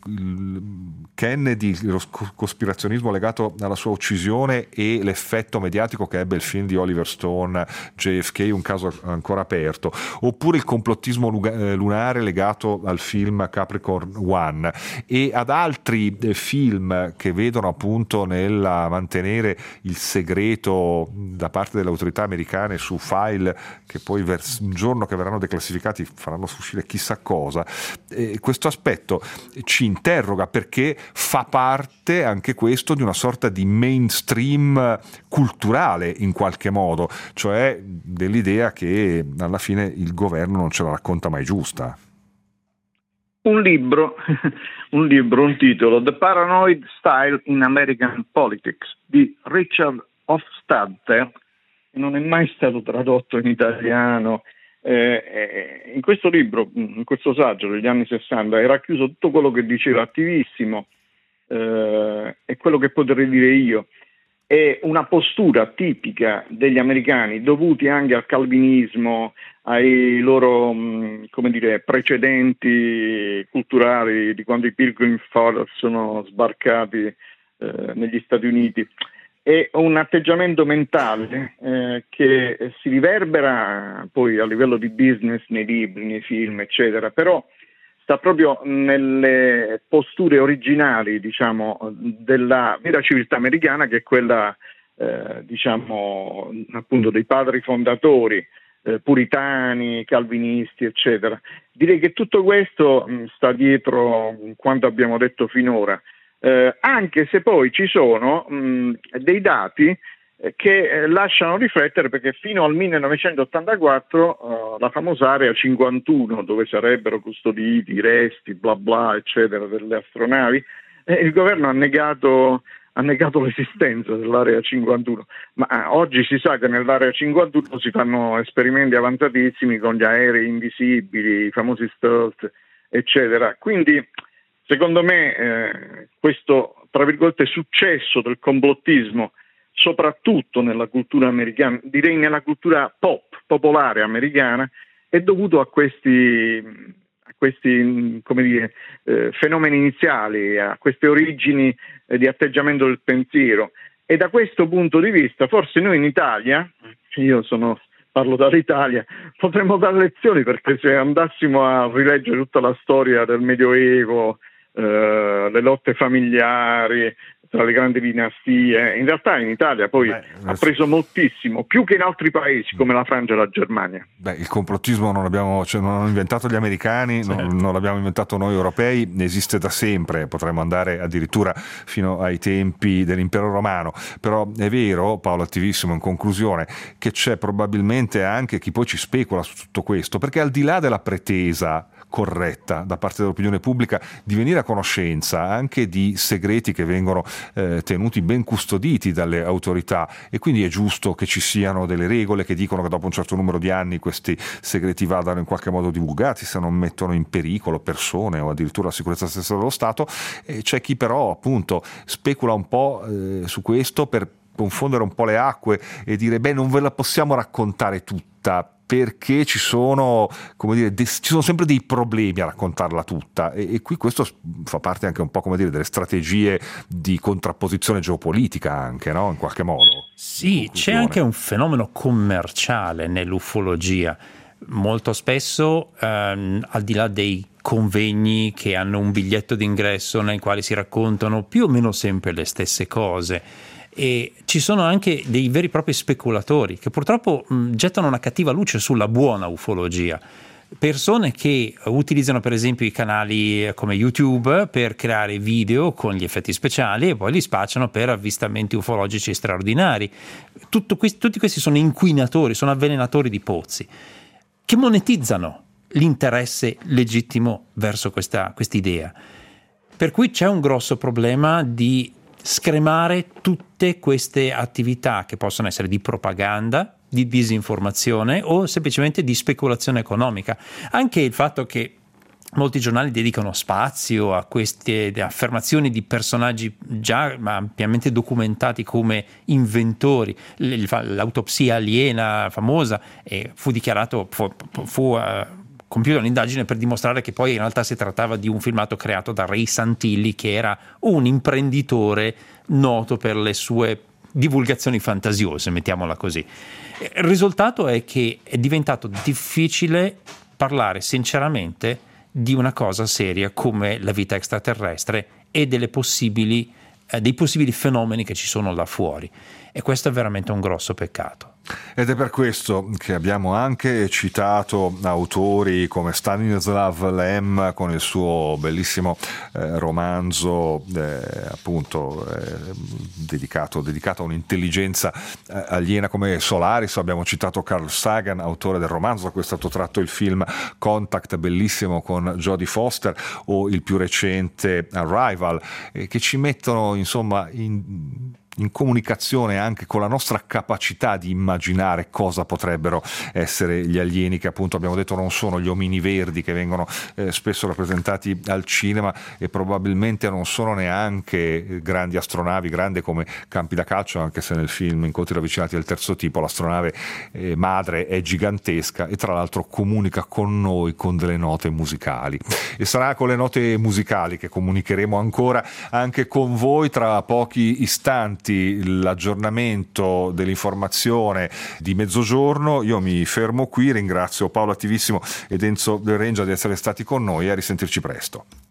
Kennedy, lo cospirazionismo legato alla sua uccisione e l'effetto mediatico che ebbe il film di Oliver Stone, J F K, un caso ancora aperto, oppure il complottismo lunare legato al film Capricorn One e ad altri film che vedono appunto nel mantenere il segreto da parte delle autorità americane su file che poi un giorno che verranno declassificati faranno uscire chissà cosa. E questo aspetto ci interroga perché fa parte anche questo di una sorta di mainstream culturale in qualche modo, cioè dell'idea che alla fine il governo non ce la racconta mai giusta. Un libro, un libro, un titolo, The Paranoid Style in American Politics, di Richard Hofstadter, che non è mai stato tradotto in italiano. Eh, in questo libro, in questo saggio degli anni sessanta, è racchiuso tutto quello che diceva Attivissimo eh, e quello che potrei dire io. È una postura tipica degli americani, dovuti anche al calvinismo, ai loro come dire, precedenti culturali di quando i Pilgrim Fathers sono sbarcati eh, negli Stati Uniti. È un atteggiamento mentale eh, che si riverbera poi a livello di business nei libri, nei film, eccetera, però sta proprio nelle posture originali, diciamo, della vera civiltà americana, che è quella, eh, diciamo, appunto dei padri fondatori, eh, puritani, calvinisti, eccetera. Direi che tutto questo mh, sta dietro quanto abbiamo detto finora, eh, anche se poi ci sono mh, dei dati che lasciano riflettere, perché fino al millenovecentottantaquattro uh, la famosa Area cinquantuno, dove sarebbero custoditi i resti, bla bla, eccetera, delle astronavi, eh, il governo ha negato, ha negato l'esistenza dell'Area cinquantuno, ma uh, oggi si sa che nell'Area cinquantuno si fanno esperimenti avanzatissimi con gli aerei invisibili, i famosi stealth, eccetera. Quindi, secondo me, eh, questo, tra virgolette, successo del complottismo, soprattutto nella cultura americana, direi nella cultura pop, popolare americana, è dovuto a questi, a questi come dire, eh, fenomeni iniziali, a queste origini eh, di atteggiamento del pensiero. E da questo punto di vista, forse noi in Italia, io sono, parlo dall'Italia, potremmo dare lezioni, perché se andassimo a rileggere tutta la storia del Medioevo, eh, le lotte familiari, tra le grandi dinastie. In realtà in Italia poi Beh, ha preso moltissimo, più che in altri paesi come la Francia e la Germania. Beh, il complottismo non l'abbiamo, cioè non l'hanno inventato gli americani, certo. non, non l'abbiamo inventato noi europei, esiste da sempre, potremmo andare addirittura fino ai tempi dell'impero romano. Però è vero, Paolo Attivissimo, in conclusione, che c'è probabilmente anche chi poi ci specula su tutto questo, perché al di là della pretesa corretta da parte dell'opinione pubblica di venire a conoscenza anche di segreti che vengono eh, tenuti ben custoditi dalle autorità, e quindi è giusto che ci siano delle regole che dicono che dopo un certo numero di anni questi segreti vadano in qualche modo divulgati se non mettono in pericolo persone o addirittura la sicurezza stessa dello Stato. E c'è chi però appunto specula un po' eh, su questo per confondere un po' le acque e dire beh, non ve la possiamo raccontare tutta perché ci sono, come dire, des- ci sono sempre dei problemi a raccontarla tutta, e, e qui questo fa parte anche un po', come dire, delle strategie di contrapposizione geopolitica anche, no? In qualche modo. Sì, c'è anche un fenomeno commerciale nell'ufologia. Molto spesso, ehm, al di là dei convegni che hanno un biglietto d'ingresso nei quali si raccontano più o meno sempre le stesse cose, e ci sono anche dei veri e propri speculatori che purtroppo mh, gettano una cattiva luce sulla buona ufologia. Persone che utilizzano per esempio i canali come YouTube per creare video con gli effetti speciali e poi li spacciano per avvistamenti ufologici straordinari. Tutto questi, tutti questi sono inquinatori, sono avvelenatori di pozzi che monetizzano l'interesse legittimo verso questa quest'idea. Per cui c'è un grosso problema di scremare tutte queste attività che possono essere di propaganda, di disinformazione o semplicemente di speculazione economica. Anche il fatto che molti giornali dedicano spazio a queste affermazioni di personaggi già ampiamente documentati come inventori. L'autopsia aliena famosa e fu dichiarato, fu, fu uh, compiuta un'indagine per dimostrare che poi in realtà si trattava di un filmato creato da Ray Santilli, che era un imprenditore noto per le sue divulgazioni fantasiose, mettiamola così. Il risultato è che è diventato difficile parlare sinceramente di una cosa seria come la vita extraterrestre e delle possibili, eh, dei possibili fenomeni che ci sono là fuori, e questo è veramente un grosso peccato. Ed è per questo che abbiamo anche citato autori come Stanislav Lem con il suo bellissimo eh, romanzo eh, appunto eh, dedicato, dedicato a un'intelligenza eh, aliena come Solaris. Abbiamo citato Carl Sagan, autore del romanzo da cui è stato tratto il film Contact, bellissimo, con Jodie Foster, o il più recente Arrival, eh, che ci mettono insomma in in comunicazione anche con la nostra capacità di immaginare cosa potrebbero essere gli alieni, che appunto abbiamo detto non sono gli omini verdi che vengono eh, spesso rappresentati al cinema, e probabilmente non sono neanche grandi astronavi, grandi come campi da calcio, anche se nel film Incontri ravvicinati del terzo tipo l'astronave eh, madre è gigantesca e tra l'altro comunica con noi con delle note musicali, e sarà con le note musicali che comunicheremo ancora anche con voi tra pochi istanti. L'aggiornamento dell'informazione di mezzogiorno. Io mi fermo qui, ringrazio Paolo Attivissimo ed Enzo Del Rengia di essere stati con noi e a risentirci presto.